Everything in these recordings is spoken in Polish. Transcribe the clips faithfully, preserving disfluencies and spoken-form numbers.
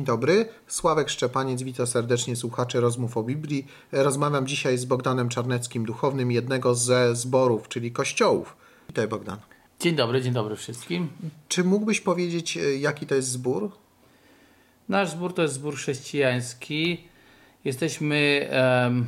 dobry, Sławek Szczepaniec, witam serdecznie słuchaczy Rozmów o Biblii. Rozmawiam dzisiaj z Bogdanem Czarneckim, duchownym jednego ze zborów, czyli kościołów. Witaj, Bogdan. Dzień dobry, dzień dobry wszystkim. Czy mógłbyś powiedzieć, jaki to jest zbór? Nasz zbór to jest zbór chrześcijański. Jesteśmy um,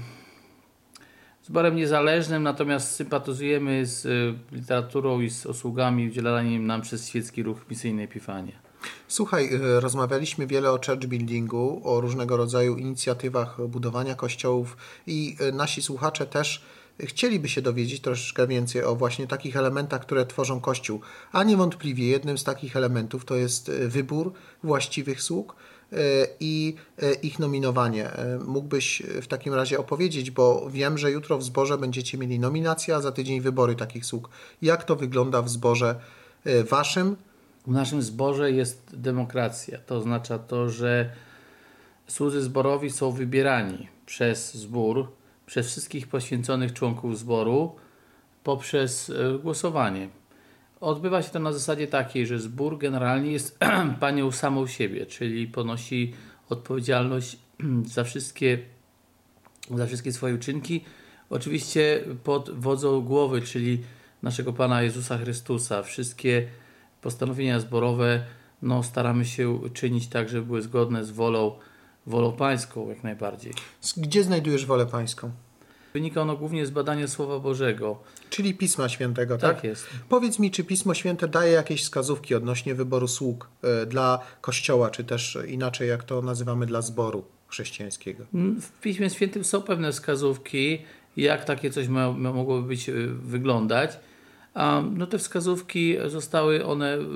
zborem niezależnym, natomiast sympatyzujemy z y, literaturą i z usługami udzielanym nam przez Świecki Ruch Misyjny Epifania. Słuchaj, rozmawialiśmy wiele o church buildingu, o różnego rodzaju inicjatywach budowania kościołów i nasi słuchacze też chcieliby się dowiedzieć troszeczkę więcej o właśnie takich elementach, które tworzą Kościół. A niewątpliwie jednym z takich elementów to jest wybór właściwych sług i ich nominowanie. Mógłbyś w takim razie opowiedzieć, bo wiem, że jutro w zborze będziecie mieli nominację, a za tydzień wybory takich sług. Jak to wygląda w zborze waszym? W naszym zborze jest demokracja. To oznacza to, że słudzy zborowi są wybierani przez zbór, przez wszystkich poświęconych członków zboru poprzez głosowanie. Odbywa się to na zasadzie takiej, że zbór generalnie jest panią samą siebie, czyli ponosi odpowiedzialność za wszystkie, za wszystkie swoje uczynki. Oczywiście pod wodzą głowy, czyli naszego Pana Jezusa Chrystusa. Wszystkie postanowienia zborowe no, staramy się czynić tak, żeby były zgodne z wolą, wolą pańską jak najbardziej. Gdzie znajdujesz wolę pańską? Wynika ono głównie z badania Słowa Bożego. Czyli Pisma Świętego, tak? Tak jest. Powiedz mi, czy Pismo Święte daje jakieś wskazówki odnośnie wyboru sług y, dla Kościoła, czy też inaczej, jak to nazywamy, dla zboru chrześcijańskiego? W Piśmie Świętym są pewne wskazówki, jak takie coś ma, ma, mogłoby być, y, wyglądać. A, no te wskazówki zostały one y, y,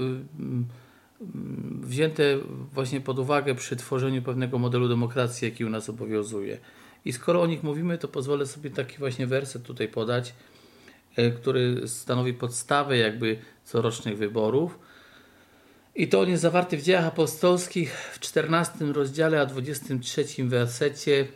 wzięte właśnie pod uwagę przy tworzeniu pewnego modelu demokracji, jaki u nas obowiązuje. I skoro o nich mówimy, to pozwolę sobie taki właśnie werset tutaj podać, który stanowi podstawę jakby corocznych wyborów. I to on jest zawarty w Dziejach Apostolskich w czternastym rozdziale, a dwudziestym trzecim wersecie.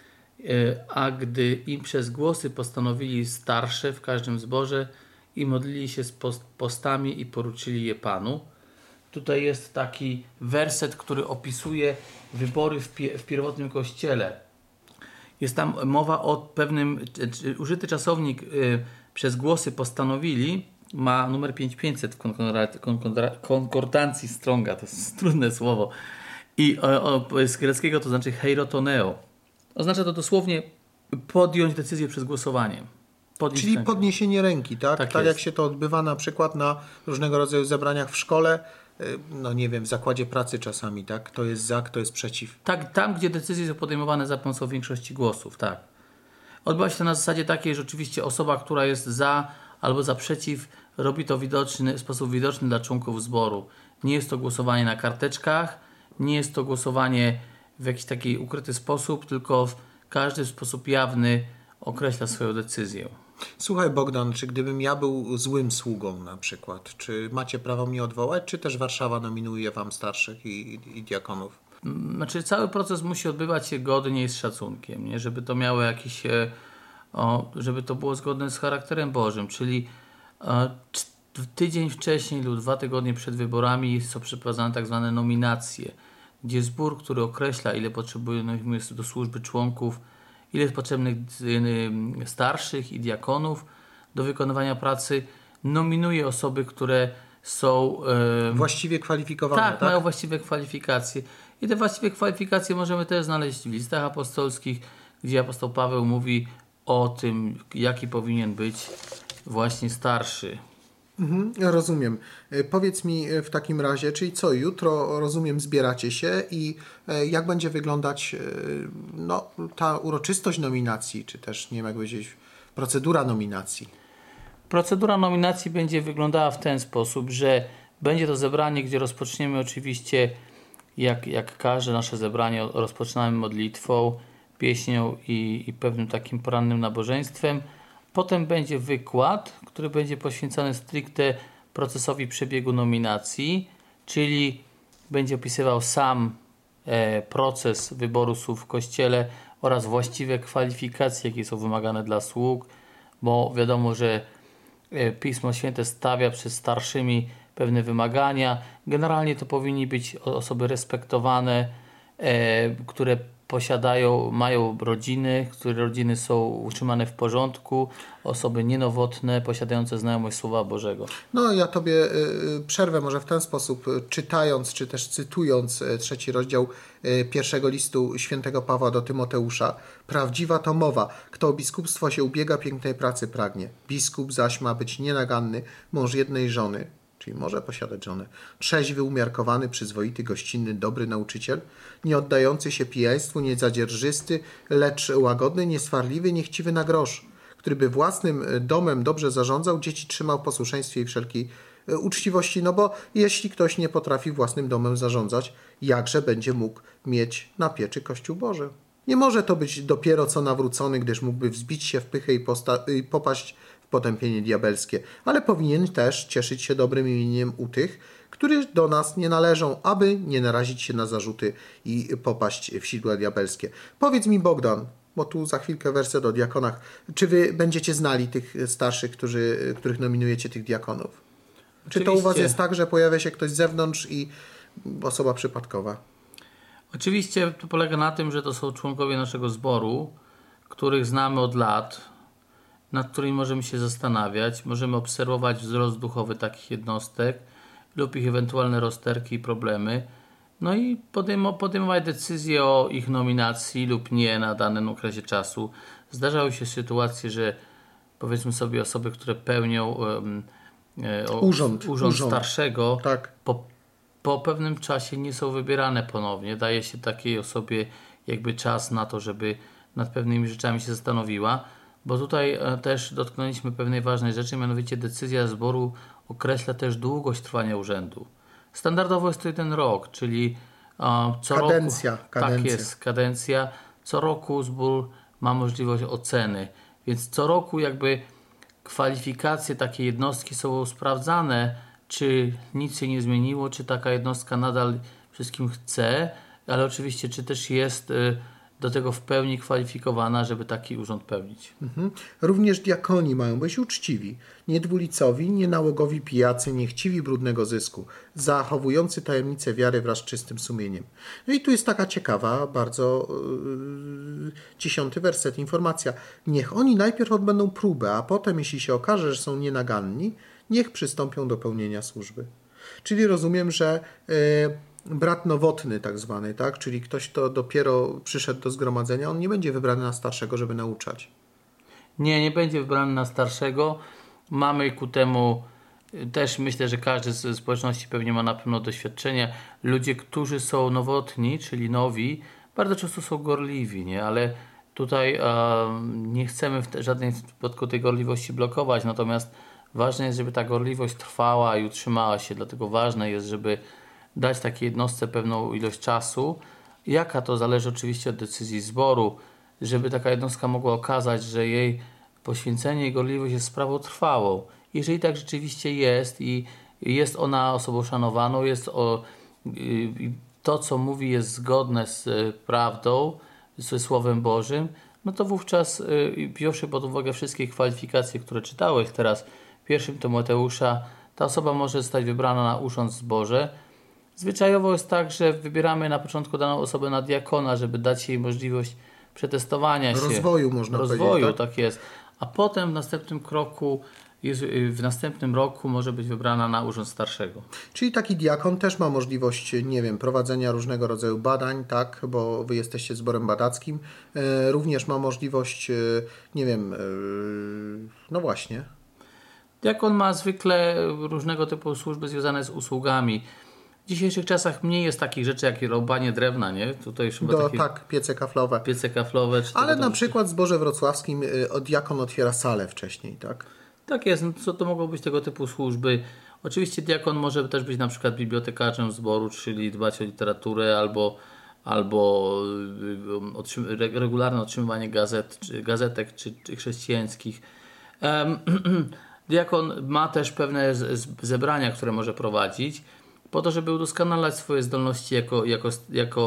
A gdy im przez głosy postanowili starsze w każdym zborze i modlili się z postami i poruczyli je Panu. Tutaj jest taki werset, który opisuje wybory w, pi- w pierwotnym kościele. Jest tam mowa o pewnym, użyty czasownik y, przez głosy postanowili, ma numer pięć tysięcy pięćset w konkordra- konkordancji Stronga, to jest trudne słowo. I o, o, z greckiego to znaczy heirotoneo. Oznacza to dosłownie podjąć decyzję przez głosowanie. Podnieść Czyli rękę. podniesienie ręki, tak? Tak, tak jest. jak się to odbywa na przykład na różnego rodzaju zebraniach w szkole, no nie wiem, w zakładzie pracy czasami, tak? Kto jest za, kto jest przeciw. Tak, tam gdzie decyzje są podejmowane za pomocą większości głosów, tak. Odbywa się to na zasadzie takiej, że oczywiście osoba, która jest za albo za przeciw, robi to widoczny, w sposób widoczny dla członków zboru. Nie jest to głosowanie na karteczkach, nie jest to głosowanie w jakiś taki ukryty sposób, tylko każdy w sposób jawny określa swoją decyzję. Słuchaj, Bogdan, czy gdybym ja był złym sługą na przykład, czy macie prawo mnie odwołać, czy też Warszawa nominuje wam starszych i, i, i diakonów? Znaczy cały proces musi odbywać się godnie i z szacunkiem, nie? Żeby to miało jakiś, o, żeby to było zgodne z charakterem Bożym, czyli e, tydzień wcześniej lub dwa tygodnie przed wyborami są przeprowadzane tak zwane nominacje, gdzie zbór, który określa, ile potrzebuje do służby członków, ile jest potrzebnych starszych i diakonów do wykonywania pracy, nominuje osoby, które są e, właściwie kwalifikowane, tak, tak? mają właściwe kwalifikacje. I te właściwe kwalifikacje możemy też znaleźć w listach apostolskich, gdzie apostoł Paweł mówi o tym, jaki powinien być właśnie starszy. Mhm, rozumiem. Powiedz mi w takim razie, czyli co, jutro, rozumiem, zbieracie się i jak będzie wyglądać no, ta uroczystość nominacji, czy też, nie wiem jak powiedzieć, procedura nominacji? Procedura nominacji będzie wyglądała w ten sposób, że będzie to zebranie, gdzie rozpoczniemy oczywiście, jak, jak każde nasze zebranie, rozpoczynamy modlitwą, pieśnią i, i pewnym takim porannym nabożeństwem. Potem będzie wykład, który będzie poświęcony stricte procesowi przebiegu nominacji, czyli będzie opisywał sam e, proces wyboru słów w Kościele oraz właściwe kwalifikacje, jakie są wymagane dla sług, bo wiadomo, że e, Pismo Święte stawia przed starszymi pewne wymagania. Generalnie to powinni być osoby respektowane, e, które posiadają, mają rodziny, które rodziny są utrzymane w porządku, osoby nienowotne, posiadające znajomość Słowa Bożego. No ja Tobie y, przerwę może w ten sposób, y, czytając, czy też cytując y, trzeci rozdział y, pierwszego listu świętego Pawła do Tymoteusza. Prawdziwa to mowa, kto o biskupstwo się ubiega, pięknej pracy pragnie. Biskup zaś ma być nienaganny, mąż jednej żony, czyli może posiadać żonę, trzeźwy, umiarkowany, przyzwoity, gościnny, dobry nauczyciel, nie oddający się pijaństwu, nie zadzierżysty, lecz łagodny, nieswarliwy, niechciwy na grosz, który by własnym domem dobrze zarządzał, dzieci trzymał w posłuszeństwie i wszelkiej uczciwości, no bo jeśli ktoś nie potrafi własnym domem zarządzać, jakże będzie mógł mieć na pieczy Kościół Boży? Nie może to być dopiero co nawrócony, gdyż mógłby wzbić się w pychę i, posta- i popaść w potępienie diabelskie, ale powinien też cieszyć się dobrym imieniem u tych, którzy do nas nie należą, aby nie narazić się na zarzuty i popaść w sidła diabelskie. Powiedz mi, Bogdan, bo tu za chwilkę werset o diakonach, czy wy będziecie znali tych starszych, którzy, których nominujecie, tych diakonów? Czy to u was jest tak, że pojawia się ktoś z zewnątrz i osoba przypadkowa? Oczywiście to polega na tym, że to są członkowie naszego zboru, których znamy od lat, nad którymi możemy się zastanawiać, możemy obserwować wzrost duchowy takich jednostek lub ich ewentualne rozterki i problemy, no i podejmować decyzje o ich nominacji lub nie na danym okresie czasu. Zdarzały się sytuacje, że powiedzmy sobie osoby, które pełnią um, o, urząd, urząd, urząd starszego, tak. po, po pewnym czasie nie są wybierane ponownie. Daje się takiej osobie jakby czas na to, żeby nad pewnymi rzeczami się zastanowiła. Bo tutaj też dotknęliśmy pewnej ważnej rzeczy, mianowicie decyzja zboru określa też długość trwania urzędu. Standardowo jest to jeden rok, czyli co kadencja, roku... Kadencja. Tak jest, kadencja. Co roku zbór ma możliwość oceny. Więc co roku jakby kwalifikacje takiej jednostki są sprawdzane, czy nic się nie zmieniło, czy taka jednostka nadal wszystkim chce, ale oczywiście czy też jest do tego w pełni kwalifikowana, żeby taki urząd pełnić. Mhm. Również diakoni mają być uczciwi, niedwulicowi, nienałogowi pijacy, niechciwi brudnego zysku, zachowujący tajemnicę wiary wraz z czystym sumieniem. No i tu jest taka ciekawa, bardzo yy, dziesiąty werset, informacja. Niech oni najpierw odbędą próbę, a potem, jeśli się okaże, że są nienaganni, niech przystąpią do pełnienia służby. Czyli rozumiem, że yy, brat nowotny tak zwany, tak? Czyli ktoś, kto dopiero przyszedł do zgromadzenia, on nie będzie wybrany na starszego, żeby nauczać. Nie, nie będzie wybrany na starszego. Mamy ku temu też, myślę, że każdy z społeczności pewnie ma na pewno doświadczenie. Ludzie, którzy są nowotni, czyli nowi, bardzo często są gorliwi, nie? Ale tutaj e, nie chcemy w te, żadnej przypadku tej gorliwości blokować, natomiast ważne jest, żeby ta gorliwość trwała i utrzymała się, dlatego ważne jest, żeby dać takiej jednostce pewną ilość czasu. Jaka to zależy oczywiście od decyzji zboru, żeby taka jednostka mogła okazać, że jej poświęcenie i gorliwość jest sprawą trwałą. Jeżeli tak rzeczywiście jest i jest ona osobą szanowaną, jest o, to co mówi jest zgodne z prawdą, ze Słowem Bożym, no to wówczas wziąwszy pod uwagę wszystkie kwalifikacje, które czytałeś teraz w pierwszym Tymoteusza, ta osoba może zostać wybrana na urząd w zborze. Zwyczajowo jest tak, że wybieramy na początku daną osobę na diakona, żeby dać jej możliwość przetestowania się. Rozwoju można Rozwoju, powiedzieć. tak? tak jest. A potem w następnym kroku, w następnym roku może być wybrana na urząd starszego. Czyli taki diakon też ma możliwość, nie wiem, prowadzenia różnego rodzaju badań, tak, bo wy jesteście zborem badackim. E, również ma możliwość, e, nie wiem, e, no właśnie. Diakon ma zwykle różnego typu służby związane z usługami. W dzisiejszych czasach mniej jest takich rzeczy jak rąbanie drewna, nie? Tutaj już chyba Do, takie tak, piece kaflowe. piece kaflowe. Czy Ale na to... przykład w zborze wrocławskim y, diakon otwiera salę wcześniej, tak? Tak jest, no to, to mogą być tego typu służby. Oczywiście diakon może też być na przykład bibliotekarzem zboru, czyli dbać o literaturę albo, albo otrzym- regularne otrzymywanie gazet, czy, gazetek czy, czy chrześcijańskich. Um, diakon ma też pewne z, z zebrania, które może prowadzić, po to, żeby udoskonalać swoje zdolności jako, jako, jako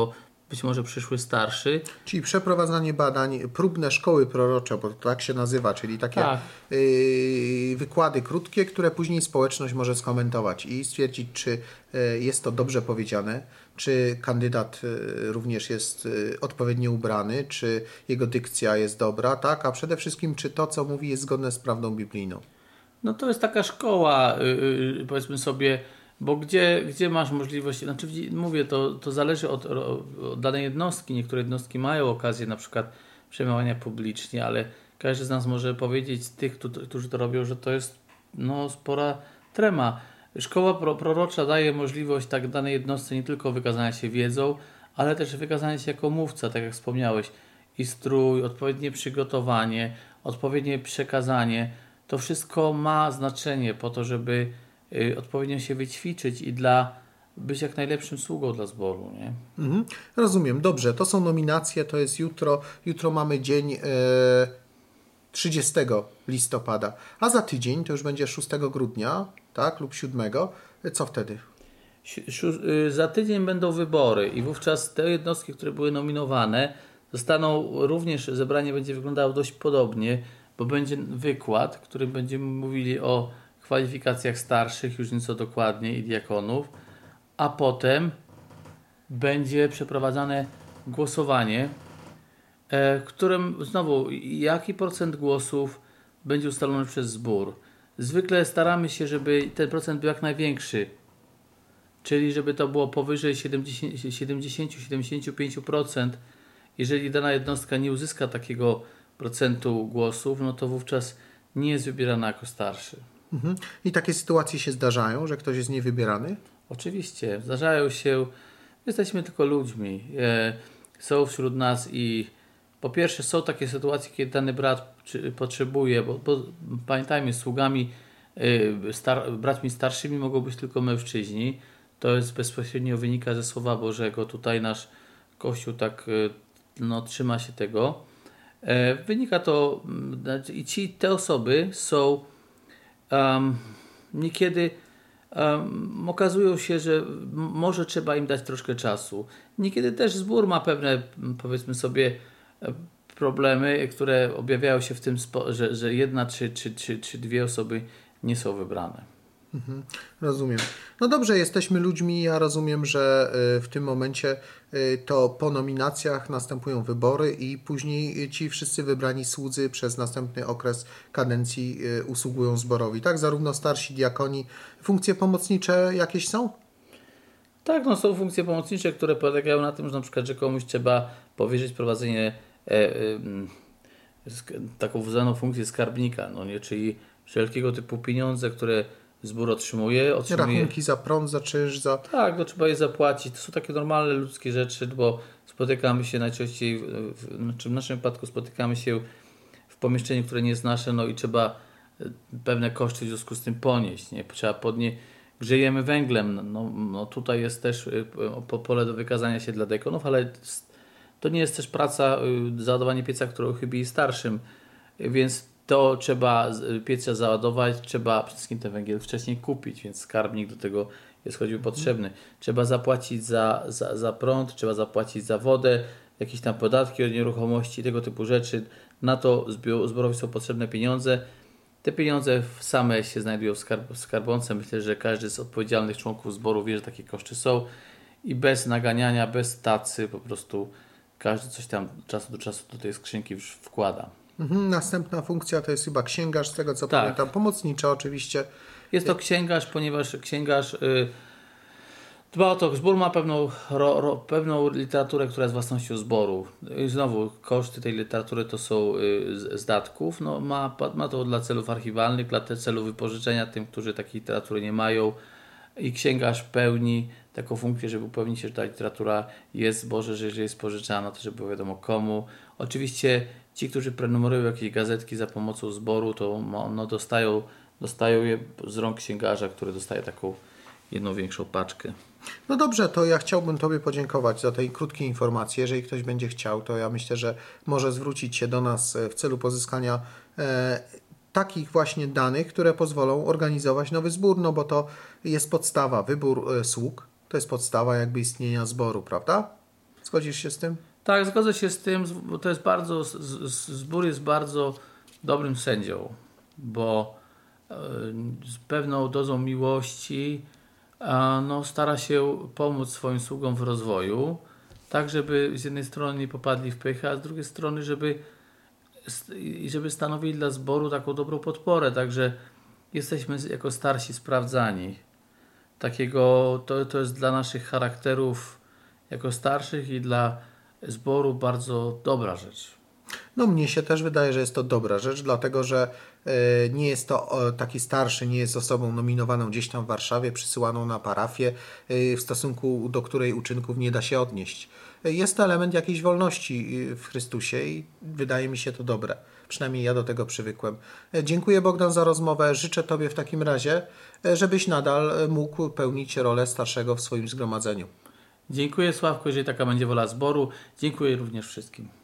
być może przyszły starszy. Czyli przeprowadzanie badań, próbne szkoły prorocze, bo to tak się nazywa, czyli takie Tak. yy, wykłady krótkie, które później społeczność może skomentować i stwierdzić, czy yy, jest to dobrze powiedziane, czy kandydat yy, również jest yy, odpowiednio ubrany, czy jego dykcja jest dobra, tak? A przede wszystkim, czy to, co mówi, jest zgodne z prawdą biblijną. No to jest taka szkoła, yy, powiedzmy sobie, bo gdzie, gdzie masz możliwość, znaczy mówię, to, to zależy od, od danej jednostki. Niektóre jednostki mają okazję na przykład przemawiania publicznie, ale każdy z nas może powiedzieć, z tych, którzy to robią, że to jest no, spora trema. Szkoła pro, prorocza daje możliwość tak danej jednostce nie tylko wykazania się wiedzą, ale też wykazania się jako mówca, tak jak wspomniałeś. I strój, odpowiednie przygotowanie, odpowiednie przekazanie. To wszystko ma znaczenie po to, żeby y, odpowiednio się wyćwiczyć i dla być jak najlepszym sługą dla zboru. Nie? Mhm. Rozumiem, dobrze. To są nominacje, to jest jutro. Jutro mamy dzień e, trzydziestego listopada, a za tydzień to już będzie szóstego grudnia, tak, lub siódmego. Co wtedy? Za tydzień będą wybory i wówczas te jednostki, które były nominowane, zostaną również, zebranie będzie wyglądało dość podobnie, bo będzie wykład, w którym będziemy mówili o kwalifikacjach starszych, już nieco dokładniej, i diakonów, a potem będzie przeprowadzane głosowanie, w którym znowu jaki procent głosów będzie ustalony przez zbór. Zwykle staramy się, żeby ten procent był jak największy, czyli żeby to było powyżej siedemdziesiąt do siedemdziesięciu pięciu procent. Jeżeli dana jednostka nie uzyska takiego procentu głosów, no to wówczas nie jest wybierana jako starszy. Mhm. I takie sytuacje się zdarzają, że ktoś jest niewybierany? Oczywiście, zdarzają się. Jesteśmy tylko ludźmi. Są wśród nas i po pierwsze są takie sytuacje, kiedy dany brat potrzebuje, bo, bo pamiętajmy, sługami, star, braćmi starszymi mogą być tylko mężczyźni. To jest bezpośrednio wynika ze Słowa Bożego. Tutaj nasz Kościół tak no, trzyma się tego. Wynika to i ci te osoby są um, niekiedy um, okazują się, że może trzeba im dać troszkę czasu. Niekiedy też zbór ma pewne, powiedzmy sobie, problemy, które objawiają się w tym, że, że jedna czy, czy, czy, czy dwie osoby nie są wybrane. Mhm, rozumiem. No dobrze, jesteśmy ludźmi. Ja rozumiem, że w tym momencie to po nominacjach następują wybory i później ci wszyscy wybrani słudzy przez następny okres kadencji usługują zborowi. Tak? Zarówno starsi diakoni. Funkcje pomocnicze jakieś są? Tak, no są funkcje pomocnicze, które polegają na tym, że na przykład, że komuś trzeba powierzyć prowadzenie e, e, taką wzaną funkcję skarbnika, no nie, czyli wszelkiego typu pieniądze, które zbór otrzymuje, otrzymuje. Rachunki za prąd, za czynsz, za... Tak, no trzeba je zapłacić. To są takie normalne ludzkie rzeczy, bo spotykamy się najczęściej, w, znaczy w naszym wypadku spotykamy się w pomieszczeniu, które nie jest nasze, no i trzeba pewne koszty w związku z tym ponieść. Nie? Trzeba podnieść, grzejemy węglem. No, no tutaj jest też pole do wykazania się dla dekonów, ale to nie jest też praca, załadowanie pieca, którą chybi starszym, więc to trzeba pieca załadować, trzeba przede wszystkim ten węgiel wcześniej kupić, więc skarbnik do tego jest choćby potrzebny. Trzeba zapłacić za, za, za prąd, trzeba zapłacić za wodę, jakieś tam podatki od nieruchomości, tego typu rzeczy. Na to zborowi są potrzebne pieniądze. Te pieniądze same się znajdują w, skarb, w skarbonce. Myślę, że każdy z odpowiedzialnych członków zboru wie, że takie koszty są i bez naganiania, bez tacy po prostu każdy coś tam czasu do czasu do tej skrzynki wkłada. Mhm, następna funkcja to jest chyba księgarz, z tego co tak. pamiętam, pomocnicza oczywiście. Jest to księgarz, ponieważ księgarz y, dba o to, zbór ma pewną, ro, ro, pewną literaturę, która jest własnością zboru. I znowu koszty tej literatury to są y, z, z datków. No, ma, ma to dla celów archiwalnych, dla celów wypożyczenia tym, którzy takiej literatury nie mają. I księgarz pełni taką funkcję, żeby upewnić się, że ta literatura jest zboże, że jeżeli jest pożyczana, to żeby było wiadomo komu. Oczywiście ci, którzy prenumerują jakieś gazetki za pomocą zboru, to no, dostają, dostają je z rąk księgarza, który dostaje taką jedną większą paczkę. No dobrze, to ja chciałbym Tobie podziękować za tej krótkie informacje. Jeżeli ktoś będzie chciał, to ja myślę, że może zwrócić się do nas w celu pozyskania e, takich właśnie danych, które pozwolą organizować nowy zbór, no bo to jest podstawa, wybór e, sług, to jest podstawa jakby istnienia zboru, prawda? Zgodzisz się z tym? Tak, zgodzę się z tym, bo to jest bardzo, zbór jest bardzo dobrym sędzią, bo z pewną dozą miłości no, stara się pomóc swoim sługom w rozwoju, tak żeby z jednej strony nie popadli w pychę, a z drugiej strony żeby, żeby stanowili dla zboru taką dobrą podporę, także jesteśmy jako starsi sprawdzani. Takiego, to, to jest dla naszych charakterów jako starszych i dla zboru bardzo dobra rzecz. No mnie się też wydaje, że jest to dobra rzecz, dlatego że y, nie jest to o, taki starszy, nie jest osobą nominowaną gdzieś tam w Warszawie, przysyłaną na parafię, y, w stosunku do której uczynków nie da się odnieść. Y, jest to element jakiejś wolności y, w Chrystusie i wydaje mi się to dobre. Przynajmniej ja do tego przywykłem. Y, dziękuję Bogdan za rozmowę. Życzę Tobie w takim razie, y, żebyś nadal mógł pełnić rolę starszego w swoim zgromadzeniu. Dziękuję Sławku, jeżeli taka będzie wola zboru. Dziękuję również wszystkim.